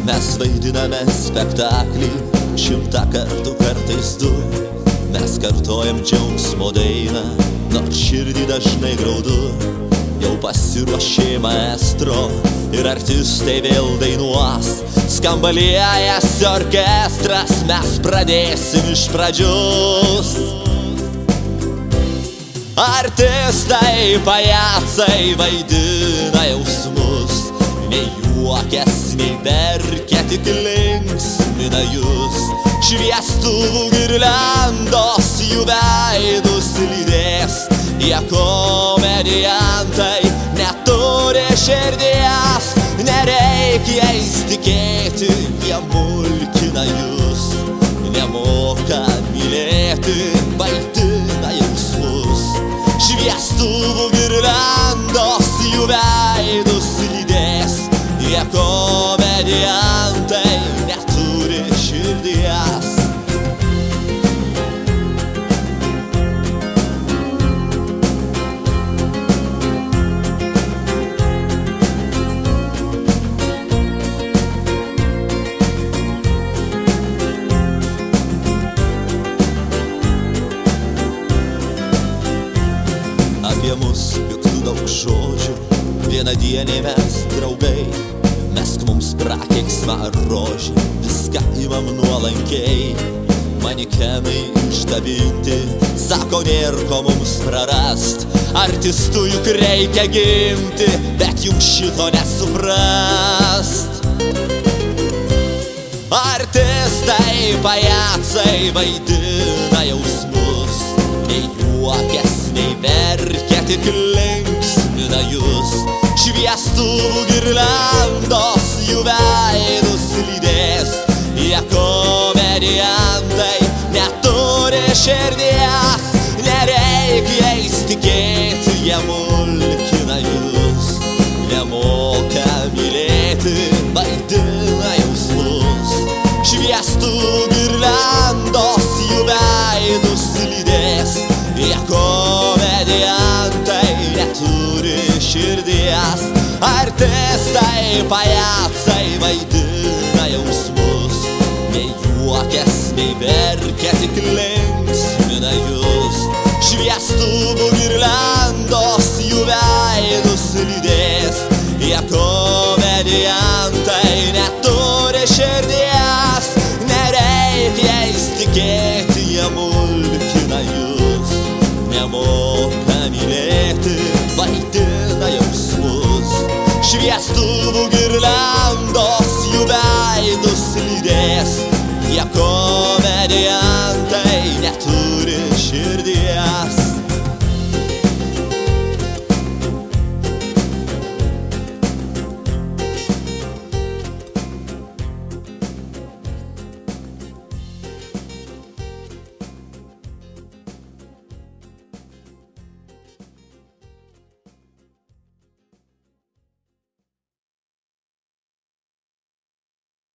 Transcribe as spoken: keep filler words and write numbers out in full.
Mes vaidiname spektaklį šimtą kartų, kartais du. Mes kartojam džiaugsmo dainą, nors širdį dažnai graudu. Jau pasiruošė maestro ir artistai vėl dainuos. Skamba liejas orkestras, mes pradėsim iš pradžios. Artistai, pajacai vaidina jausmus, nei juokias, nei verkia, tik linksmina jūs. Šviestuvų girliandos jų veidus lydės. Jie komediantai neturi širdies, nereikia jais tikėti, jie mulkina jūs. Nemoka mylėti, vaidina jausmus. Šviestuvų girliandos jų veidus lydės. Jie komediantai neturi širdies. Apie mus piktų daug žodžių, vienadieniai mes draugai. Mesk mums prakeiksmą ar rožį, viską imam nuolankiai. Manikenai išdabinti, sako nėr ko mums prarast. Artistų juk reikia gimti, bet jums šito nesuprast. Artistai, pajacai vaidina jausmus, nei juokias, nei verkia, tik linksmina jūs. Šviestuvų girliandos jų veidus lydės. Jie komediantai neturi širdies, nereikia jais tikėti, jie mulkina jūs. Nemoka mylėti, vaidina jausmus. Šviestuvų girliandos jų veidus lydės. Jie komediantai neturi širdies. Artistai, pajacai vaidina jausmus, nei juokias, nei verkia, tik linksmina.